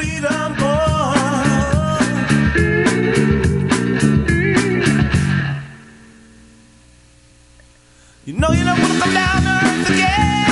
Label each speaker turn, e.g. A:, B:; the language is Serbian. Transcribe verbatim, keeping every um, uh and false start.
A: freedom, boy. You know you don't wanna come down to earth again.